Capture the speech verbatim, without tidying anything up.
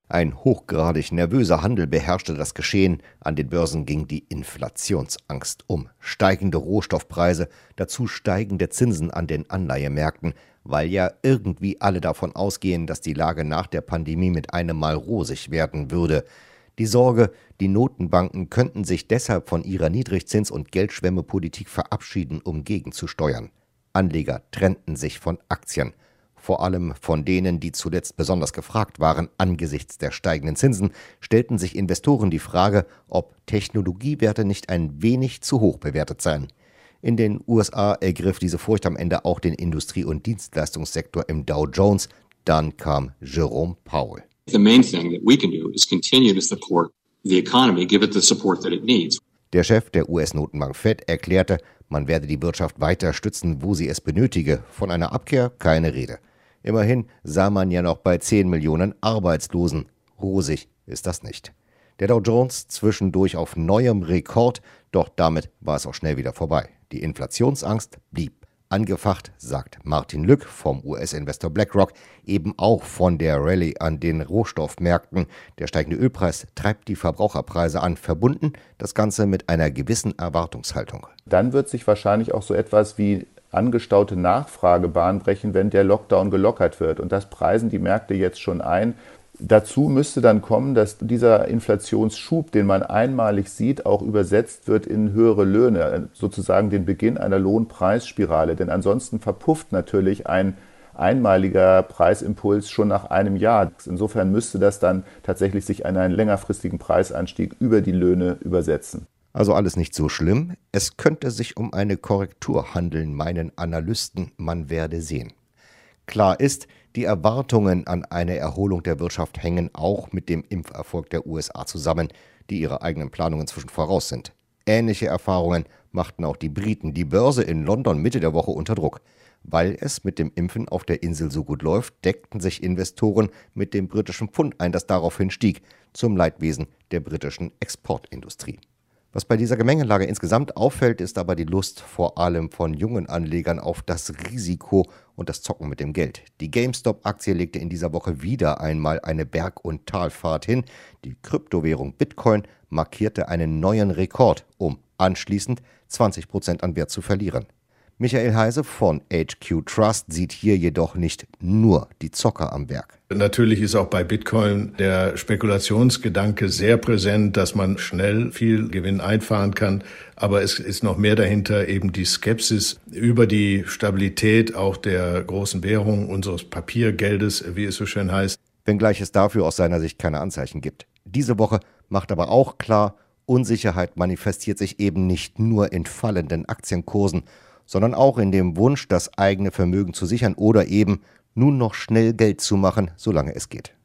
Ein hochgradig nervöser Handel beherrschte das Geschehen. An den Börsen ging die Inflationsangst um. Steigende Rohstoffpreise, dazu steigende Zinsen an den Anleihemärkten, weil ja irgendwie alle davon ausgehen, dass die Lage nach der Pandemie mit einem Mal rosig werden würde. Die Sorge, die Notenbanken könnten sich deshalb von ihrer Niedrigzins- und Geldschwemmepolitik verabschieden, um gegenzusteuern. Anleger trennten sich von Aktien. Vor allem von denen, die zuletzt besonders gefragt waren angesichts der steigenden Zinsen, stellten sich Investoren die Frage, ob Technologiewerte nicht ein wenig zu hoch bewertet seien. In den U S A ergriff diese Furcht am Ende auch den Industrie- und Dienstleistungssektor im Dow Jones. Dann kam Jerome Powell. The main thing that we can do is continue to support the economy, give it the support that it needs. Der Chef der U S-Notenbank Fed erklärte, man werde die Wirtschaft weiter stützen, wo sie es benötige. Von einer Abkehr keine Rede. Immerhin sah man ja noch bei zehn Millionen Arbeitslosen. Rosig ist das nicht. Der Dow Jones zwischendurch auf neuem Rekord, doch damit war es auch schnell wieder vorbei. Die Inflationsangst blieb. Angefacht, sagt Martin Lück vom U S-Investor BlackRock, eben auch von der Rallye an den Rohstoffmärkten. Der steigende Ölpreis treibt die Verbraucherpreise an, verbunden das Ganze mit einer gewissen Erwartungshaltung. Dann wird sich wahrscheinlich auch so etwas wie angestaute Nachfrage Bahn brechen, wenn der Lockdown gelockert wird. Und das preisen die Märkte jetzt schon ein. Dazu müsste dann kommen, dass dieser Inflationsschub, den man einmalig sieht, auch übersetzt wird in höhere Löhne, sozusagen den Beginn einer Lohnpreisspirale. Denn ansonsten verpufft natürlich ein einmaliger Preisimpuls schon nach einem Jahr. Insofern müsste das dann tatsächlich sich an einen längerfristigen Preisanstieg über die Löhne übersetzen. Also alles nicht so schlimm. Es könnte sich um eine Korrektur handeln, meinen Analysten. Man werde sehen. Klar ist, die Erwartungen an eine Erholung der Wirtschaft hängen auch mit dem Impferfolg der U S A zusammen, die ihre eigenen Planungen inzwischen voraus sind. Ähnliche Erfahrungen machten auch die Briten. Die Börse in London Mitte der Woche unter Druck. Weil es mit dem Impfen auf der Insel so gut läuft, deckten sich Investoren mit dem britischen Pfund ein, das daraufhin stieg, zum Leidwesen der britischen Exportindustrie. Was bei dieser Gemengelage insgesamt auffällt, ist aber die Lust vor allem von jungen Anlegern auf das Risiko und das Zocken mit dem Geld. Die GameStop-Aktie legte in dieser Woche wieder einmal eine Berg- und Talfahrt hin. Die Kryptowährung Bitcoin markierte einen neuen Rekord, um anschließend zwanzig Prozent an Wert zu verlieren. Michael Heise von H Q Trust sieht hier jedoch nicht nur die Zocker am Werk. Natürlich ist auch bei Bitcoin der Spekulationsgedanke sehr präsent, dass man schnell viel Gewinn einfahren kann. Aber es ist noch mehr dahinter, eben die Skepsis über die Stabilität auch der großen Währung, unseres Papiergeldes, wie es so schön heißt. Wenngleich es dafür aus seiner Sicht keine Anzeichen gibt. Diese Woche macht aber auch klar, Unsicherheit manifestiert sich eben nicht nur in fallenden Aktienkursen, sondern auch in dem Wunsch, das eigene Vermögen zu sichern oder eben nun noch schnell Geld zu machen, solange es geht.